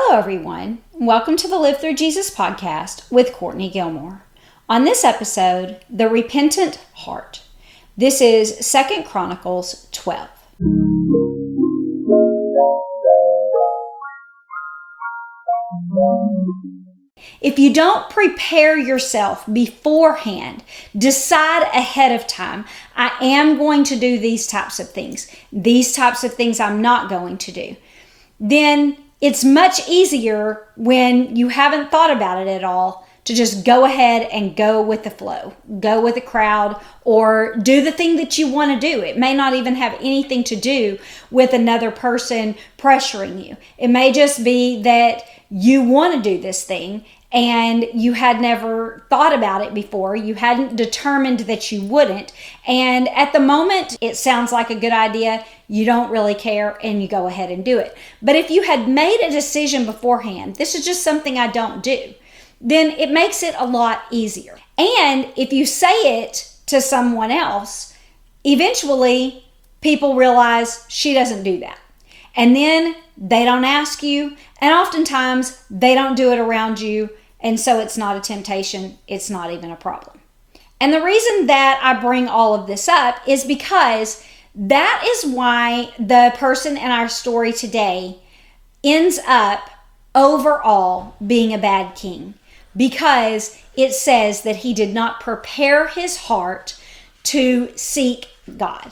Hello, everyone. Welcome to the Live Through Jesus podcast with Courtney Gilmore. On this episode, The Repentant Heart. This is 2 Chronicles 12. If you don't prepare yourself beforehand, decide ahead of time, I am going to do these types of things. These types of things I'm not going to do. Then it's much easier when you haven't thought about it at all to just go ahead and go with the flow, go with the crowd, or do the thing that you want to do. It may not even have anything to do with another person pressuring you. It may just be that you want to do this thing and you had never thought about it before. You hadn't determined that you wouldn't. And at the moment, it sounds like a good idea. You don't really care and you go ahead and do it. But if you had made a decision beforehand, this is just something I don't do, then it makes it a lot easier. And if you say it to someone else, eventually people realize she doesn't do that. And then they don't ask you, and oftentimes they don't do it around you, and so it's not a temptation, it's not even a problem. And the reason that I bring all of this up is because that is why the person in our story today ends up overall being a bad king, because it says that he did not prepare his heart to seek God.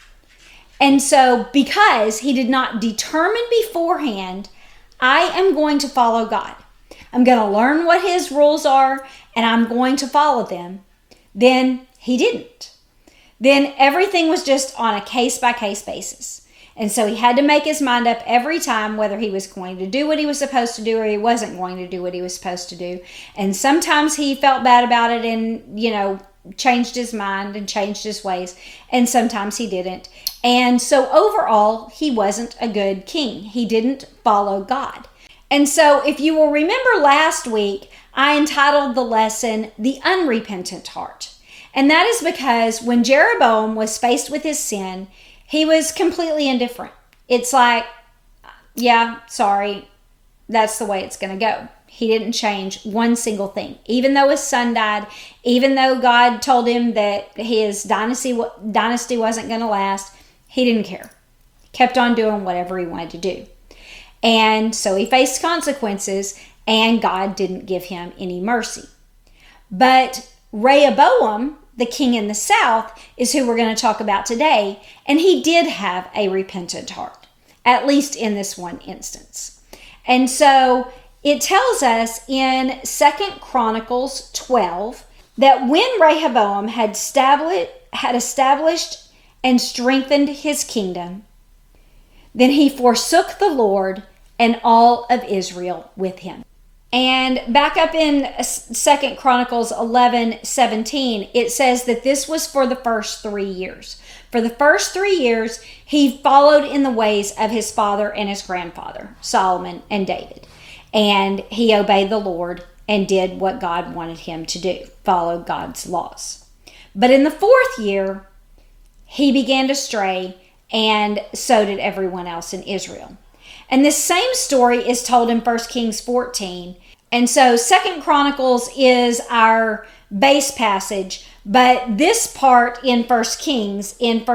And so because he did not determine beforehand, I am going to follow God. I'm going to learn what his rules are and I'm going to follow them. Then he didn't. Then everything was just on a case-by-case basis. And so he had to make his mind up every time whether he was going to do what he was supposed to do or he wasn't going to do what he was supposed to do. And sometimes he felt bad about it and, changed his mind and changed his ways. And sometimes he didn't. And so overall, he wasn't a good king. He didn't follow God. And so if you will remember last week, I entitled the lesson, The Unrepentant Heart. And that is because when Jeroboam was faced with his sin, he was completely indifferent. It's like, yeah, sorry, that's the way it's going to go. He didn't change one single thing. Even though his son died, even though God told him that his dynasty wasn't going to last, he didn't care. He kept on doing whatever he wanted to do. And so he faced consequences, and God didn't give him any mercy. But Rehoboam, the king in the south, is who we're going to talk about today, and he did have a repentant heart, at least in this one instance. And so it tells us in 2 Chronicles 12 that when Rehoboam had established and strengthened his kingdom, then he forsook the Lord and all of Israel with him. And back up in 2 Chronicles 11:17, it says that this was for the first 3 years. For the first 3 years, he followed in the ways of his father and his grandfather, Solomon and David. And he obeyed the Lord and did what God wanted him to do, followed God's laws. But in the 4th year, he began to stray, and so did everyone else in Israel. And this same story is told in 1 Kings 14. And so 2 Chronicles is our base passage, but this part in 1 Kings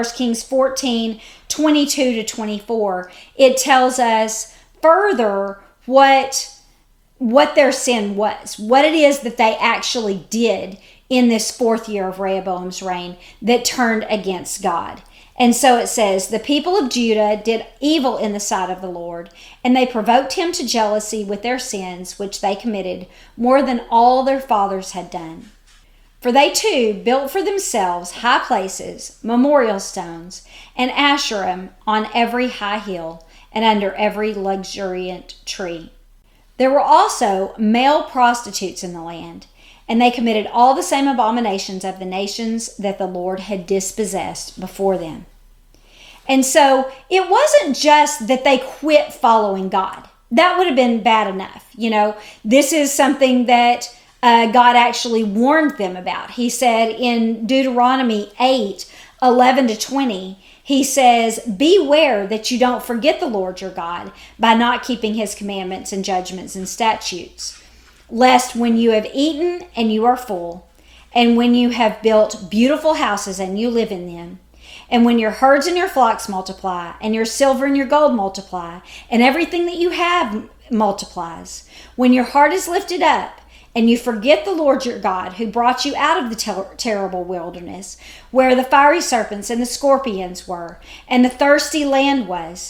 14, 22 to 24, it tells us further what their sin was, what it is that they actually did in this 4th year of Rehoboam's reign that turned against God. And so it says, the people of Judah did evil in the sight of the Lord, and they provoked him to jealousy with their sins, which they committed more than all their fathers had done. For they too built for themselves high places, memorial stones, and Asherim on every high hill and under every luxuriant tree. There were also male prostitutes in the land, and they committed all the same abominations of the nations that the Lord had dispossessed before them. And so it wasn't just that they quit following God. That would have been bad enough. This is something that God actually warned them about. He said in Deuteronomy 8:11 to 20, he says, beware that you don't forget the Lord your God by not keeping his commandments and judgments and statutes, lest when you have eaten and you are full, and when you have built beautiful houses and you live in them, and when your herds and your flocks multiply, and your silver and your gold multiply, and everything that you have multiplies, when your heart is lifted up, and you forget the Lord your God who brought you out of the terrible wilderness, where the fiery serpents and the scorpions were, and the thirsty land was,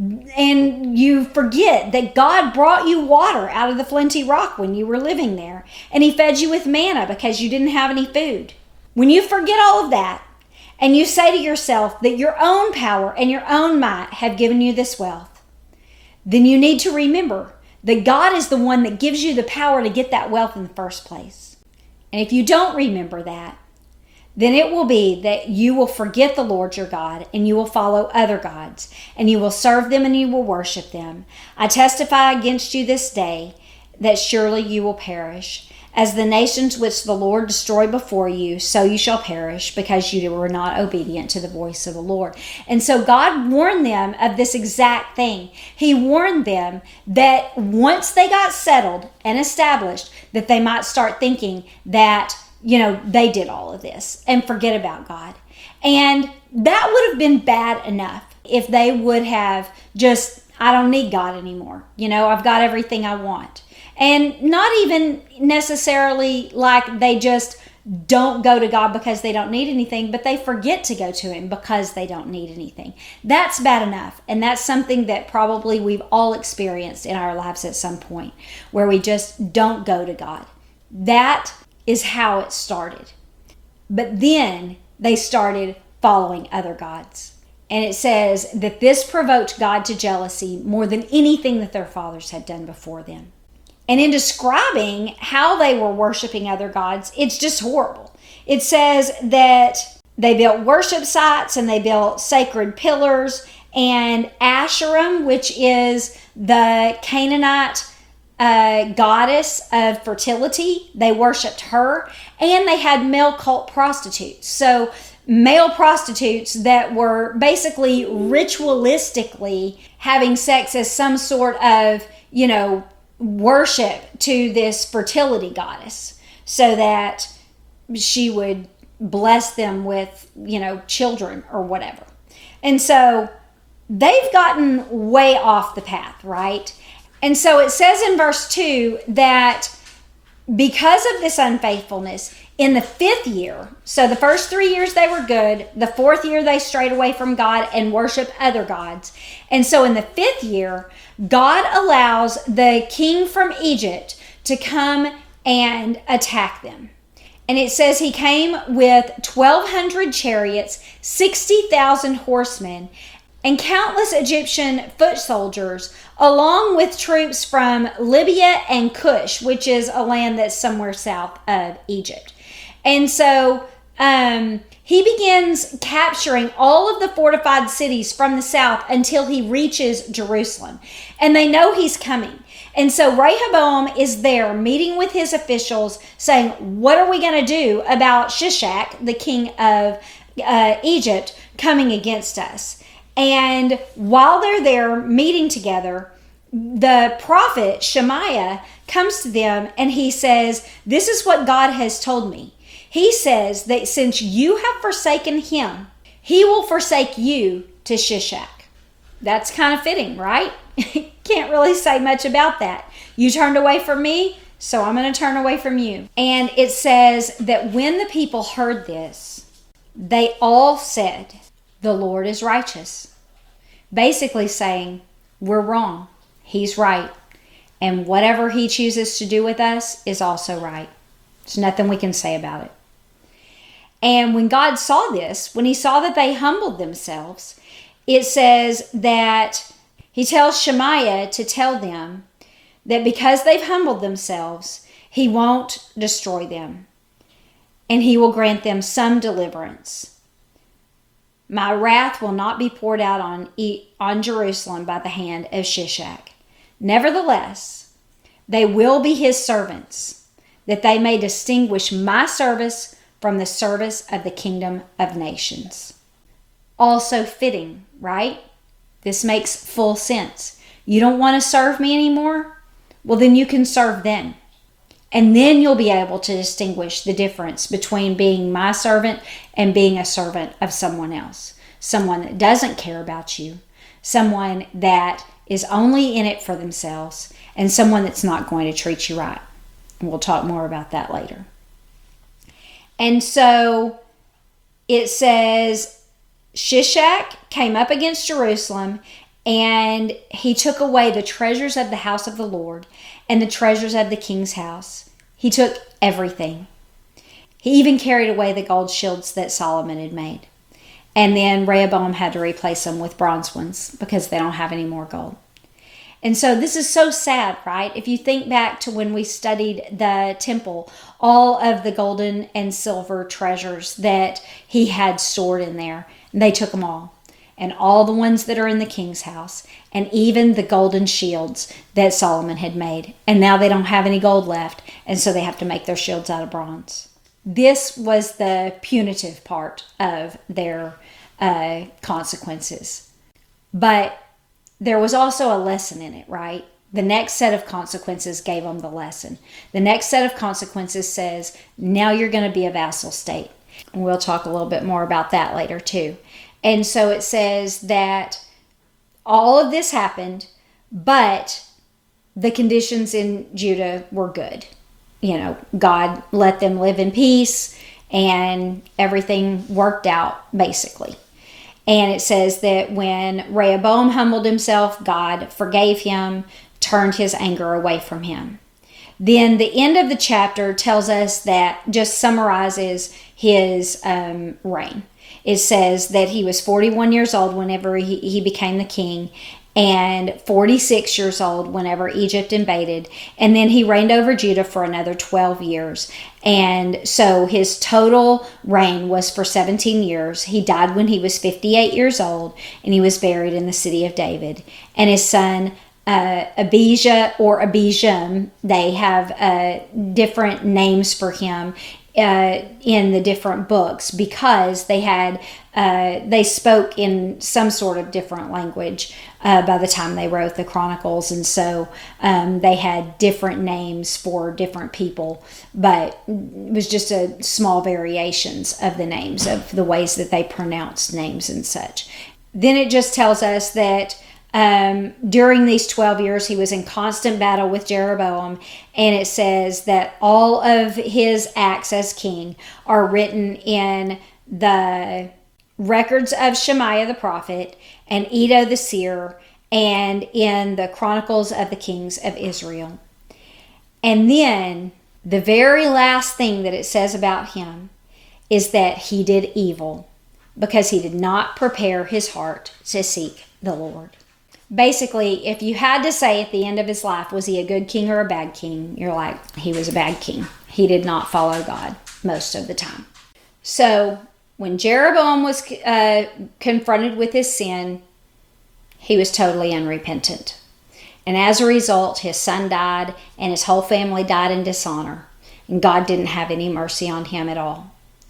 and you forget that God brought you water out of the flinty rock when you were living there, and he fed you with manna because you didn't have any food. When you forget all of that, and you say to yourself that your own power and your own might have given you this wealth, then you need to remember that God is the one that gives you the power to get that wealth in the first place. And if you don't remember that, then it will be that you will forget the Lord your God, and you will follow other gods, and you will serve them and you will worship them. I testify against you this day that surely you will perish. As the nations which the Lord destroyed before you, so you shall perish, because you were not obedient to the voice of the Lord. And so God warned them of this exact thing. He warned them that once they got settled and established, that they might start thinking that, they did all of this and forget about God. And that would have been bad enough if they would have just, I don't need God anymore. I've got everything I want. And not even necessarily like they just don't go to God because they don't need anything, but they forget to go to him because they don't need anything. That's bad enough. And that's something that probably we've all experienced in our lives at some point, where we just don't go to God. That is how it started. But then they started following other gods. And it says that this provoked God to jealousy more than anything that their fathers had done before them. And in describing how they were worshiping other gods, it's just horrible. It says that they built worship sites and they built sacred pillars, and Asherim, which is the Canaanite goddess of fertility, they worshiped her, and they had male cult prostitutes. So male prostitutes that were basically ritualistically having sex as some sort of, worship to this fertility goddess, so that she would bless them with, children or whatever. And so they've gotten way off the path, right? And so it says in verse 2 that because of this unfaithfulness, in the 5th year, so the first 3 years they were good, the 4th year they strayed away from God and worshiped other gods. And so in the 5th year, God allows the king from Egypt to come and attack them. And it says he came with 1,200 chariots, 60,000 horsemen, and countless Egyptian foot soldiers, along with troops from Libya and Cush, which is a land that's somewhere south of Egypt. And so he begins capturing all of the fortified cities from the south until he reaches Jerusalem. And they know he's coming. And so Rehoboam is there meeting with his officials saying, what are we going to do about Shishak, the king of Egypt, coming against us? And while they're there meeting together, the prophet Shemaiah comes to them and he says, this is what God has told me. He says that since you have forsaken him, he will forsake you to Shishak. That's kind of fitting, right? Can't really say much about that. You turned away from me, so I'm going to turn away from you. And it says that when the people heard this, they all said, the Lord is righteous. Basically saying, we're wrong. He's right. And whatever he chooses to do with us is also right. There's nothing we can say about it. And when God saw this, when he saw that they humbled themselves, it says that he tells Shemaiah to tell them that because they've humbled themselves, he won't destroy them. And he will grant them some deliverance. My wrath will not be poured out on Jerusalem by the hand of Shishak. Nevertheless, they will be his servants, that they may distinguish my service from the service of the kingdom of nations. also fitting, right? This makes full sense. You don't want to serve me anymore? Well, then you can serve them. And then you'll be able to distinguish the difference between being my servant and being a servant of someone else. Someone that doesn't care about you, someone that is only in it for themselves, and someone that's not going to treat you right. And we'll talk more about that later. And so it says, Shishak came up against Jerusalem, and he took away the treasures of the house of the Lord and the treasures of the king's house. He took everything. He even carried away the gold shields that Solomon had made. And then Rehoboam had to replace them with bronze ones because they don't have any more gold. And so this is so sad, right? If you think back to when we studied the temple, all of the golden and silver treasures that he had stored in there, they took them all. And all the ones that are in the king's house, and even the golden shields that Solomon had made. And now they don't have any gold left, and so they have to make their shields out of bronze. This was the punitive part of their consequences. But there was also a lesson in it, right? The next set of consequences gave them the lesson. The next set of consequences says, now you're going to be a vassal state. And we'll talk a little bit more about that later too. And so it says that all of this happened, but the conditions in Judah were good. You know, God let them live in peace and everything worked out basically. And it says that when Rehoboam humbled himself, God forgave him, turned his anger away from him. Then the end of the chapter tells us that, just summarizes his reign. It says that he was 41 years old whenever he became the king, and 46 years old whenever Egypt invaded. And then he reigned over Judah for another 12 years. And so his total reign was for 17 years. He died when he was 58 years old, and he was buried in the city of David. And his son Abijah or Abijam, they have different names for him in the different books because they spoke in some sort of different language by the time they wrote the Chronicles, and so they had different names for different people, but it was just a small variations of the names, of the ways that they pronounced names and such. Then it just tells us that during these 12 years, he was in constant battle with Jeroboam, and it says that all of his acts as king are written in the records of Shemaiah the prophet and Iddo the seer, and in the Chronicles of the Kings of Israel. And then the very last thing that it says about him is that he did evil because he did not prepare his heart to seek the Lord. Basically, if you had to say at the end of his life, was he a good king or a bad king? You're like, he was a bad king. He did not follow God most of the time. So when Jeroboam was confronted with his sin, he was totally unrepentant. And as a result, his son died and his whole family died in dishonor. And God didn't have any mercy on him at all.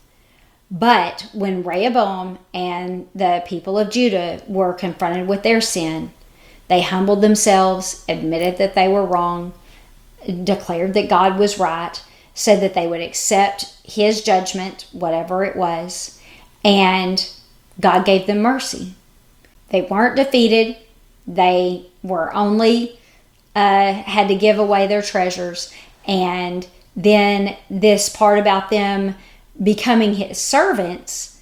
But when Rehoboam and the people of Judah were confronted with their sin, they humbled themselves, admitted that they were wrong, declared that God was right, said that they would accept his judgment, whatever it was, and God gave them mercy. They weren't defeated. They were only had to give away their treasures. And then this part about them becoming his servants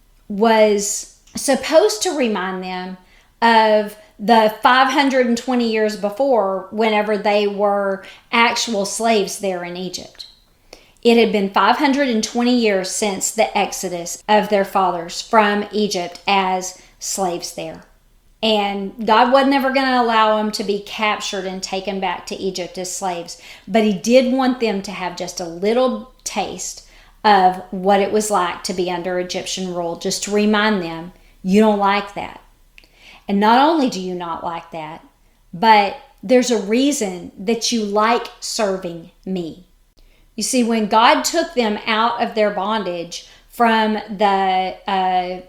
was supposed to remind them of the 520 years before, whenever they were actual slaves there in Egypt. It had been 520 years since the exodus of their fathers from Egypt as slaves there. And God wasn't ever going to allow them to be captured and taken back to Egypt as slaves. But he did want them to have just a little taste of what it was like to be under Egyptian rule, just to remind them, you don't like that. And not only do you not like that, but there's a reason that you like serving me. You see, when God took them out of their bondage from the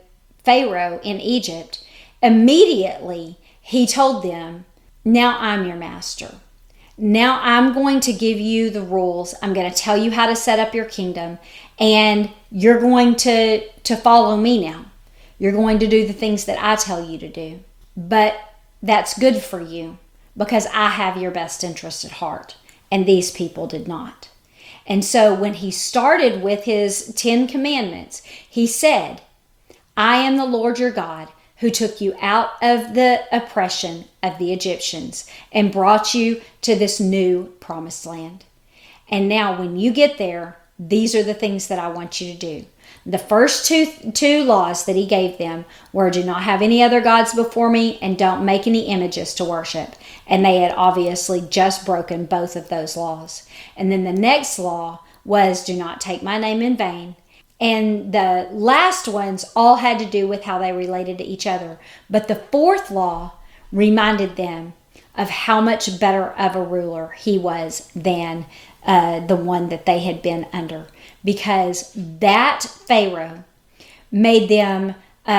Pharaoh in Egypt, immediately he told them, now I'm your master. Now I'm going to give you the rules. I'm going to tell you how to set up your kingdom, and you're going to follow me now. You're going to do the things that I tell you to do. But that's good for you because I have your best interest at heart, and these people did not. And so when he started with his 10 commandments, he said, I am the Lord your God who took you out of the oppression of the Egyptians and brought you to this new promised land. And now when you get there, these are the things that I want you to do. The first two laws that he gave them were, do not have any other gods before me and don't make any images to worship. And they had obviously just broken both of those laws. And then the next law was, do not take my name in vain. And the last ones all had to do with how they related to each other. But the fourth law reminded them of how much better of a ruler he was than the one that they had been under. Because that Pharaoh made them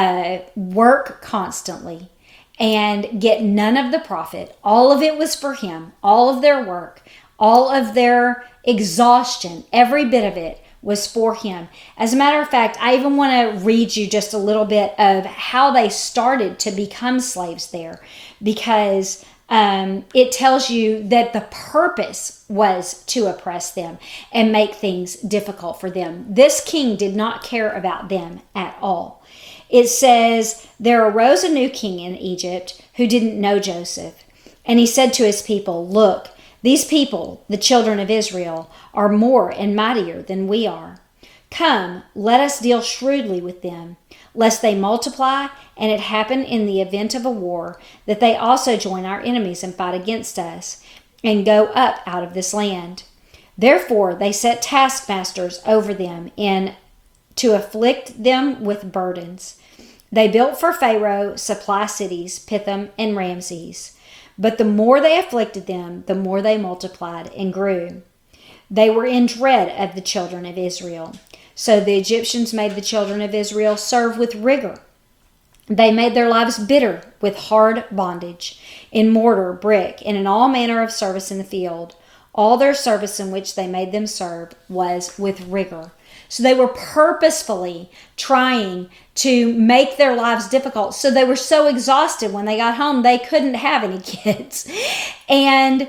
work constantly and get none of the profit. All of it was for him. All of their work, all of their exhaustion, every bit of it was for him. As a matter of fact, I even want to read you just a little bit of how they started to become slaves there, because it tells you that the purpose was to oppress them and make things difficult for them. This king did not care about them at all. It says, there arose a new king in Egypt who didn't know Joseph. And he said to his people, look, these people, the children of Israel, are more and mightier than we are. Come, let us deal shrewdly with them, lest they multiply, and it happen in the event of a war, that they also join our enemies and fight against us, and go up out of this land. Therefore they set taskmasters over them, and to afflict them with burdens. They built for Pharaoh supply cities, Pithom and Ramses. But the more they afflicted them, the more they multiplied and grew. They were in dread of the children of Israel. So the Egyptians made the children of Israel serve with rigor. They made their lives bitter with hard bondage, in mortar, brick, and in all manner of service in the field. All their service in which they made them serve was with rigor. So they were purposefully trying to make their lives difficult. So they were so exhausted when they got home, they couldn't have any kids. And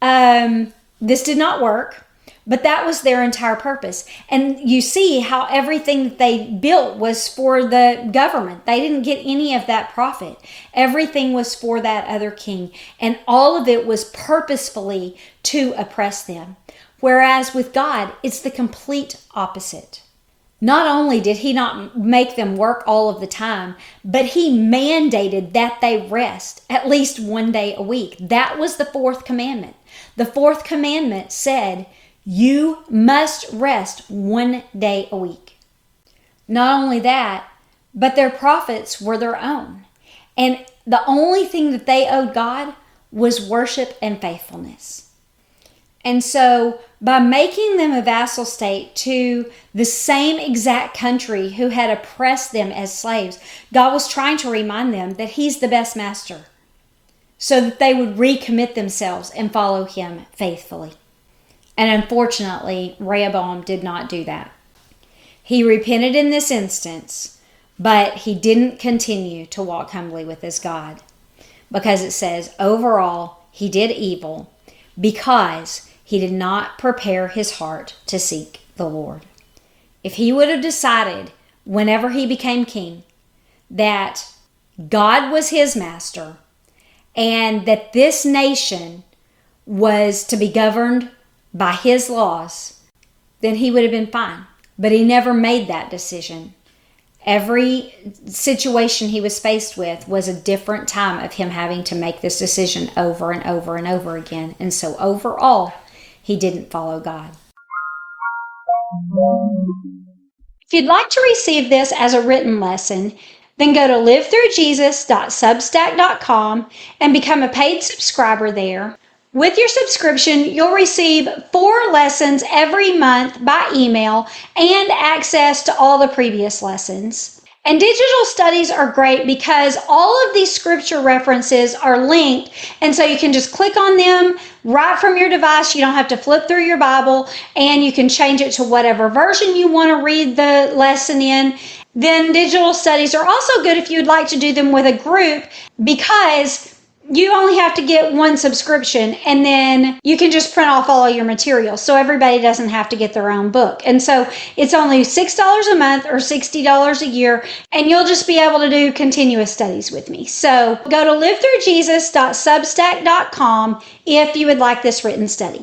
this did not work. But that was their entire purpose. And you see how everything that they built was for the government. They didn't get any of that profit. Everything was for that other king. And all of it was purposefully to oppress them. Whereas with God, it's the complete opposite. Not only did he not make them work all of the time, but he mandated that they rest at least one day a week. That was the fourth commandment. The fourth commandment said, you must rest one day a week. Not only that, but their profits were their own. And the only thing that they owed God was worship and faithfulness. And so by making them a vassal state to the same exact country who had oppressed them as slaves, God was trying to remind them that he's the best master, so that they would recommit themselves and follow him faithfully. And unfortunately, Rehoboam did not do that. He repented in this instance, but he didn't continue to walk humbly with his God, because it says, overall, he did evil because he did not prepare his heart to seek the Lord. If he would have decided whenever he became king that God was his master and that this nation was to be governed by his laws, then he would have been fine. But he never made that decision. Every situation he was faced with was a different time of him having to make this decision over and over and over again. And so overall, he didn't follow God. If you'd like to receive this as a written lesson, then go to livethroughjesus.substack.com and become a paid subscriber there. With your subscription, you'll receive 4 lessons every month by email and access to all the previous lessons. And digital studies are great because all of these scripture references are linked. And so you can just click on them right from your device. You don't have to flip through your Bible, and you can change it to whatever version you want to read the lesson in. Then digital studies are also good if you'd like to do them with a group, because you only have to get one subscription, and then you can just print off all of your materials, so everybody doesn't have to get their own book. And so it's only $6 a month or $60 a year, and you'll just be able to do continuous studies with me. So go to livethroughjesus.substack.com if you would like this written study.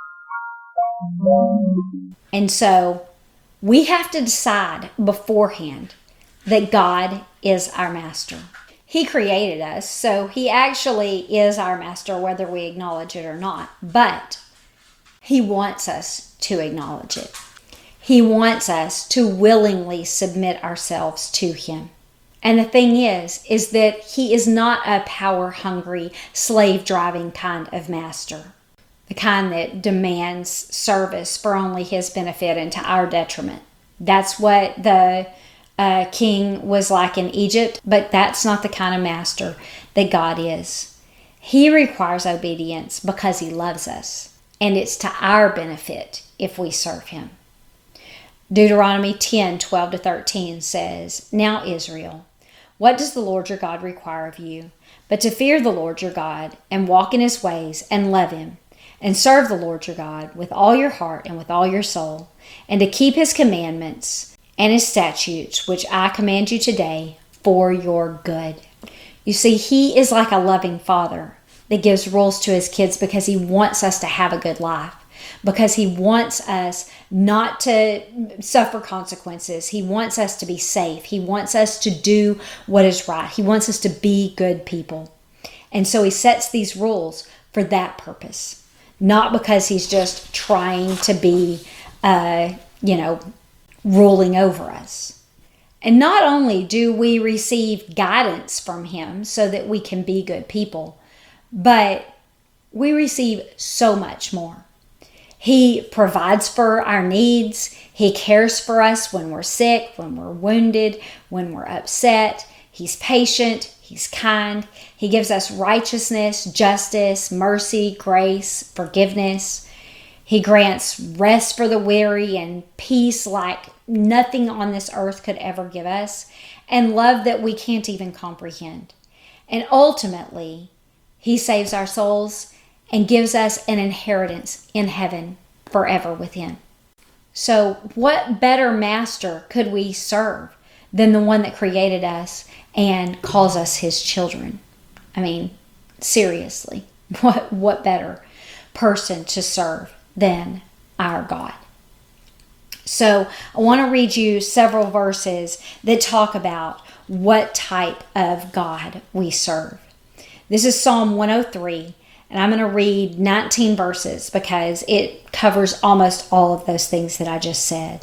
And so we have to decide beforehand that God is our master. He created us, so he actually is our master, whether we acknowledge it or not. But he wants us to acknowledge it. He wants us to willingly submit ourselves to him. And the thing is that he is not a power-hungry, slave-driving kind of master, the kind that demands service for only his benefit and to our detriment. That's what the king was like in Egypt, but that's not the kind of master that God is. He requires obedience because he loves us, and it's to our benefit if we serve him. Deuteronomy 10:12-13 says, "Now Israel, what does the Lord your God require of you, but to fear the Lord your God, and walk in his ways, and love him, and serve the Lord your God with all your heart and with all your soul, and to keep his commandments and his statutes, which I command you today for your good." You see, he is like a loving father that gives rules to his kids because he wants us to have a good life, because he wants us not to suffer consequences. He wants us to be safe. He wants us to do what is right. He wants us to be good people. And so he sets these rules for that purpose, not because he's just trying to be, ruling over us. And not only do we receive guidance from him so that we can be good people, but we receive so much more. He provides for our needs. He cares for us when we're sick, when we're wounded, when we're upset. He's patient. He's kind. He gives us righteousness, justice, mercy, grace, forgiveness. He grants rest for the weary and peace like nothing on this earth could ever give us, and love that we can't even comprehend. And ultimately, he saves our souls and gives us an inheritance in heaven forever with him. So what better master could we serve than the one that created us and calls us his children? I mean, seriously, what better person to serve than our God? So I want to read you several verses that talk about what type of God we serve. This is Psalm 103, and I'm going to read 19 verses because it covers almost all of those things that I just said.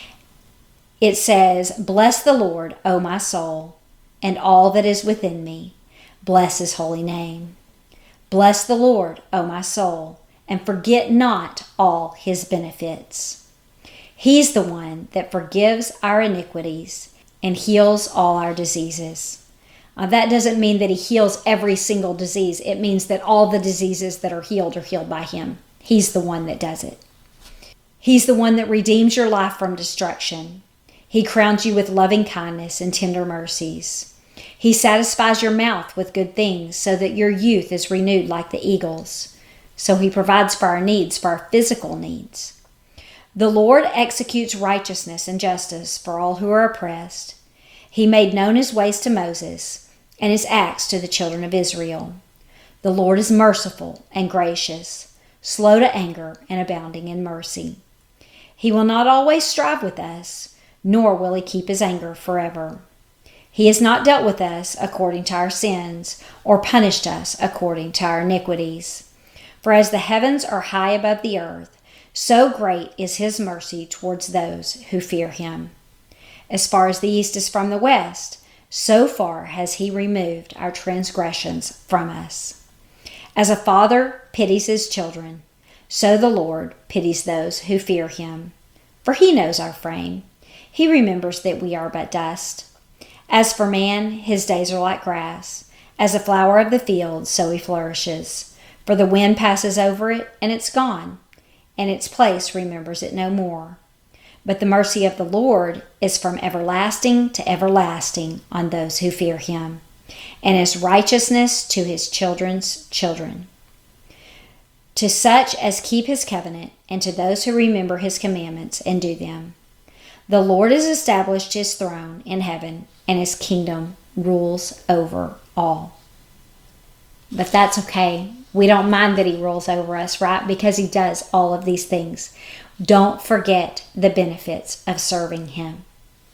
It says, "Bless the Lord, O my soul, and all that is within me. Bless his holy name. Bless the Lord, O my soul, and forget not all his benefits. He's the one that forgives our iniquities and heals all our diseases." That doesn't mean that he heals every single disease. It means that all the diseases that are healed by him. He's the one that does it. He's the one that redeems your life from destruction. He crowns you with loving kindness and tender mercies. He satisfies your mouth with good things so that your youth is renewed like the eagles. So he provides for our needs, for our physical needs. The Lord executes righteousness and justice for all who are oppressed. He made known his ways to Moses and his acts to the children of Israel. The Lord is merciful and gracious, slow to anger and abounding in mercy. He will not always strive with us, nor will he keep his anger forever. He has not dealt with us according to our sins, or punished us according to our iniquities. For as the heavens are high above the earth, so great is his mercy towards those who fear him. As far as the east is from the west, so far has he removed our transgressions from us. As a father pities his children, so the Lord pities those who fear him. For he knows our frame. He remembers that we are but dust. As for man, his days are like grass. As a flower of the field, so he flourishes. For the wind passes over it, and it's gone, and its place remembers it no more. But the mercy of the Lord is from everlasting to everlasting on those who fear him, and his righteousness to his children's children. To such as keep his covenant, and to those who remember his commandments and do them. The Lord has established his throne in heaven, and his kingdom rules over all. But that's okay. We don't mind that he rules over us, right? Because he does all of these things. Don't forget the benefits of serving him.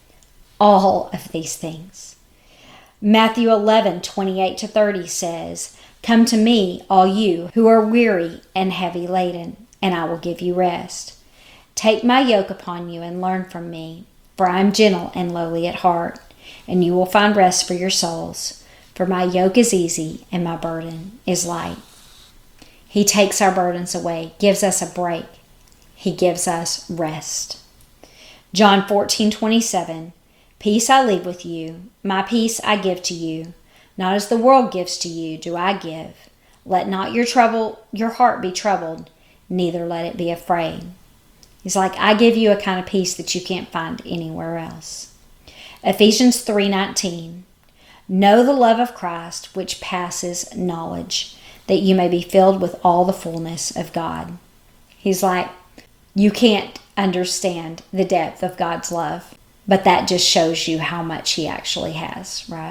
All of these things. Matthew 11:28-30 says, "Come to me, all you who are weary and heavy laden, and I will give you rest. Take my yoke upon you and learn from me, for I am gentle and lowly at heart, and you will find rest for your souls. For my yoke is easy and my burden is light." He takes our burdens away, gives us a break. He gives us rest. John 14:27, "Peace I leave with you, my peace I give to you. Not as the world gives to you, do I give. Let not your heart be troubled, neither let it be afraid." He's like, I give you a kind of peace that you can't find anywhere else. Ephesians 3:19, "Know the love of Christ, which passes knowledge, that you may be filled with all the fullness of God." He's like, you can't understand the depth of God's love, but that just shows you how much he actually has, right?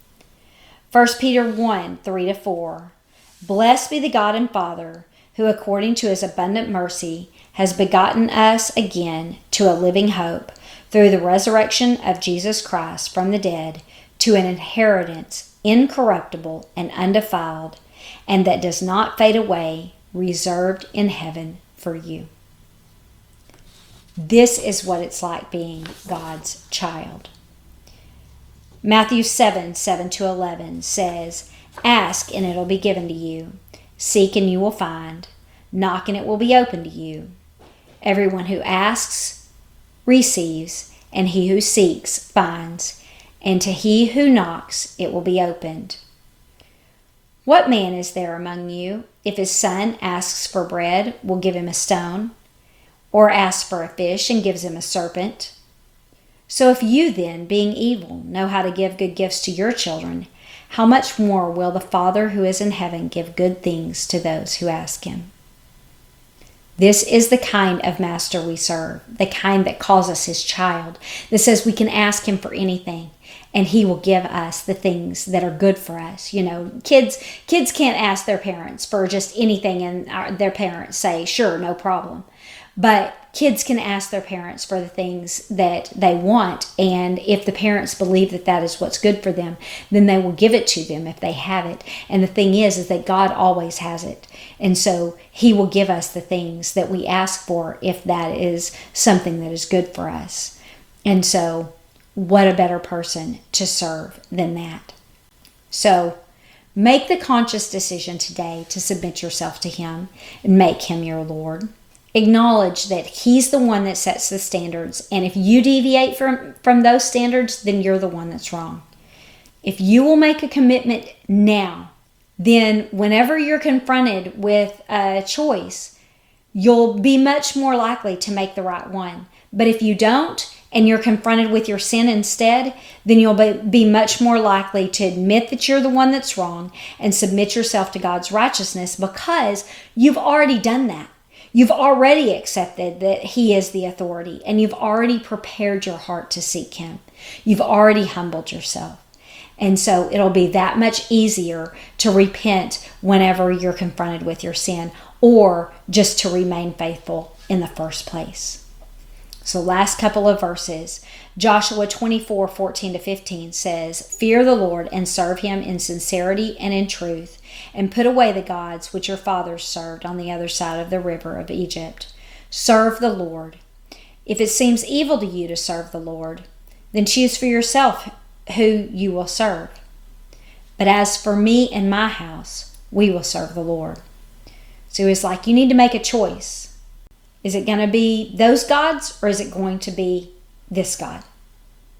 1 Peter 1:3-4, "Blessed be the God and Father, who according to his abundant mercy has begotten us again to a living hope through the resurrection of Jesus Christ from the dead, to an inheritance incorruptible and undefiled, and that does not fade away, reserved in heaven for you." This is what it's like being God's child. Matthew 7:7-11 says, "Ask and it'll be given to you. Seek and you will find. Knock and it will be opened to you. Everyone who asks receives, and he who seeks finds, and to he who knocks it will be opened. What man is there among you, if his son asks for bread, will give him a stone? Or asks for a fish and gives him a serpent? So if you then, being evil, know how to give good gifts to your children, how much more will the Father who is in heaven give good things to those who ask him?" This is the kind of master we serve, the kind that calls us his child, that says we can ask him for anything, and he will give us the things that are good for us. You know, kids can't ask their parents for just anything, and their parents say, sure, no problem. But kids can ask their parents for the things that they want, and if the parents believe that that is what's good for them, then they will give it to them if they have it. And the thing is that God always has it. And so he will give us the things that we ask for if that is something that is good for us. And so what a better person to serve than that. So make the conscious decision today to submit yourself to him and make him your Lord. Acknowledge that he's the one that sets the standards, and if you deviate from those standards, then you're the one that's wrong. If you will make a commitment now, then whenever you're confronted with a choice, you'll be much more likely to make the right one. But if you don't, and you're confronted with your sin instead, then you'll be much more likely to admit that you're the one that's wrong and submit yourself to God's righteousness, because you've already done that. You've already accepted that he is the authority, and you've already prepared your heart to seek him. You've already humbled yourself. And so it'll be that much easier to repent whenever you're confronted with your sin, or just to remain faithful in the first place. So last couple of verses. Joshua 24:14-15 says, "Fear the Lord and serve him in sincerity and in truth, and put away the gods which your fathers served on the other side of the river of Egypt. Serve the Lord. If it seems evil to you to serve the Lord, then choose for yourself who you will serve. But as for me and my house, we will serve the Lord." So it's like, you need to make a choice. Is it going to be those gods, or is it going to be this God?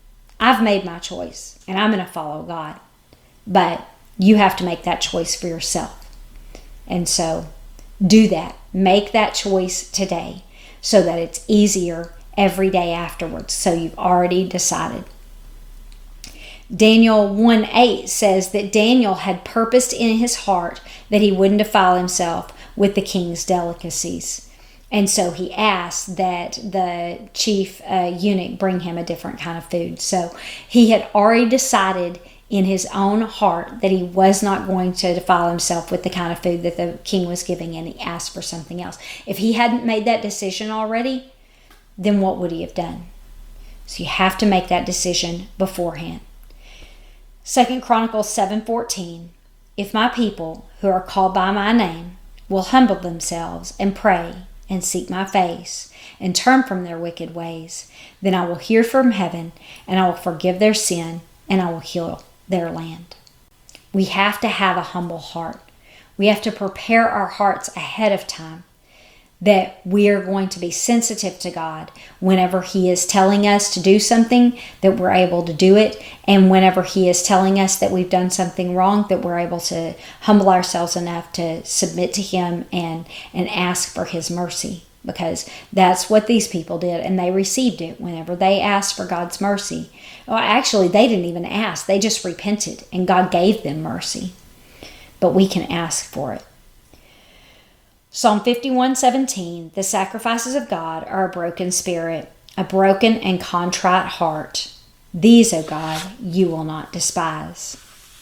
I've made my choice and I'm going to follow God. But you have to make that choice for yourself. And so do that. Make that choice today so that it's easier every day afterwards. So you've already decided. Daniel 1:8 says that Daniel had purposed in his heart that he wouldn't defile himself with the king's delicacies. And so he asked that the chief eunuch bring him a different kind of food. So he had already decided in his own heart that he was not going to defile himself with the kind of food that the king was giving, and he asked for something else. If he hadn't made that decision already, then what would he have done? So you have to make that decision beforehand. 2 Chronicles 7:14, if my people who are called by my name will humble themselves and pray and seek my face and turn from their wicked ways, then I will hear from heaven and I will forgive their sin and I will heal their land. We have to have a humble heart. We have to prepare our hearts ahead of time that we are going to be sensitive to God whenever He is telling us to do something, that we're able to do it, and whenever He is telling us that we've done something wrong, that we're able to humble ourselves enough to submit to Him and ask for His mercy, because that's what these people did, and they received it whenever they asked for God's mercy. Well, actually, they didn't even ask. They just repented, and God gave them mercy. But we can ask for it. Psalm 51:17, the sacrifices of God are a broken spirit, a broken and contrite heart. These, O God, you will not despise.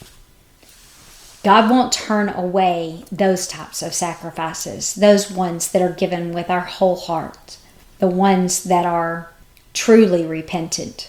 God won't turn away those types of sacrifices, those ones that are given with our whole heart, the ones that are truly repentant.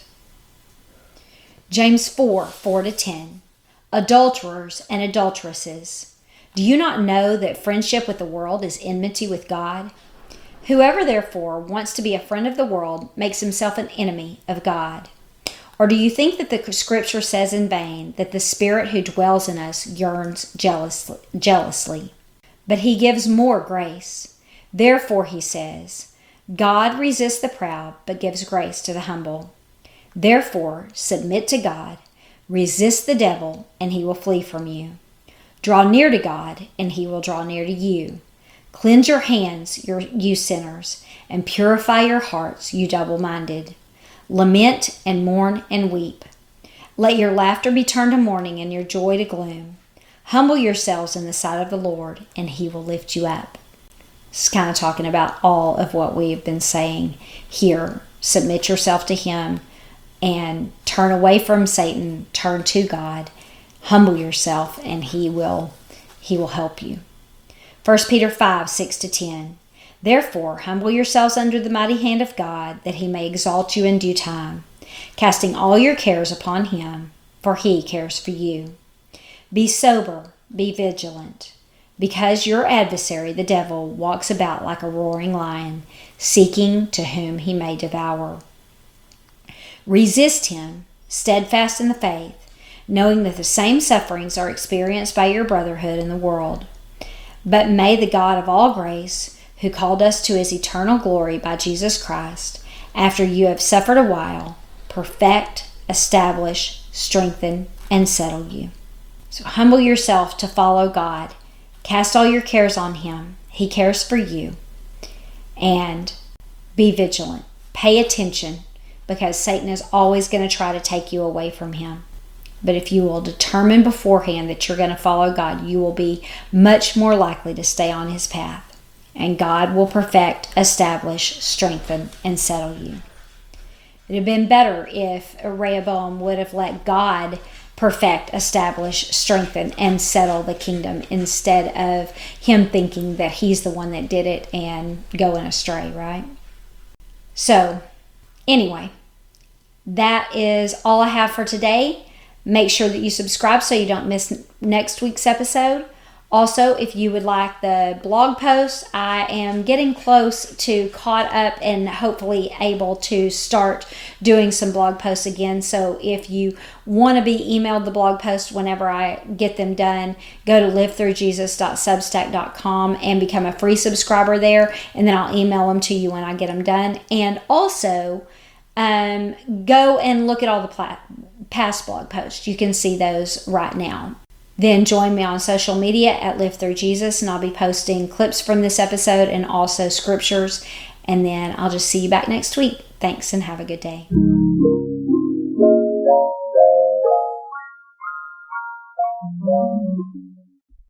James 4:4-10, adulterers and adulteresses, do you not know that friendship with the world is enmity with God? Whoever therefore wants to be a friend of the world makes himself an enemy of God. Or do you think that the scripture says in vain that the Spirit who dwells in us yearns jealously? But He gives more grace. Therefore He says, God resists the proud, but gives grace to the humble. Therefore submit to God, resist the devil, and he will flee from you. Draw near to God, and He will draw near to you. Cleanse your hands, you sinners, and purify your hearts, you double-minded. Lament and mourn and weep. Let your laughter be turned to mourning and your joy to gloom. Humble yourselves in the sight of the Lord, and He will lift you up. It's kind of talking about all of what we've been saying here. Submit yourself to Him and turn away from Satan. Turn to God. Humble yourself, and He will help you. 1 Peter 5:6-10. Therefore, humble yourselves under the mighty hand of God, that He may exalt you in due time, casting all your cares upon Him, for He cares for you. Be sober, be vigilant, because your adversary, the devil, walks about like a roaring lion, seeking to whom he may devour. Resist him, steadfast in the faith, knowing that the same sufferings are experienced by your brotherhood in the world. But may the God of all grace, who called us to His eternal glory by Jesus Christ, after you have suffered a while, perfect, establish, strengthen, and settle you. So humble yourself to follow God. Cast all your cares on Him. He cares for you. And be vigilant. Pay attention, because Satan is always going to try to take you away from Him. But if you will determine beforehand that you're going to follow God, you will be much more likely to stay on His path. And God will perfect, establish, strengthen, and settle you. It would have been better if Rehoboam would have let God perfect, establish, strengthen, and settle the kingdom instead of him thinking that he's the one that did it and going astray, right? So, anyway, that is all I have for today. Make sure that you subscribe so you don't miss next week's episode. Also, if you would like the blog post, I am getting close to caught up and hopefully able to start doing some blog posts again. So if you want to be emailed the blog post whenever I get them done, go to livethroughjesus.substack.com and become a free subscriber there, and then I'll email them to you when I get them done. And also, go and look at all the past blog posts. You can see those right now. Then join me on social media at Live Through Jesus, and I'll be posting clips from this episode and also scriptures. And then I'll just see you back next week. Thanks, and have a good day.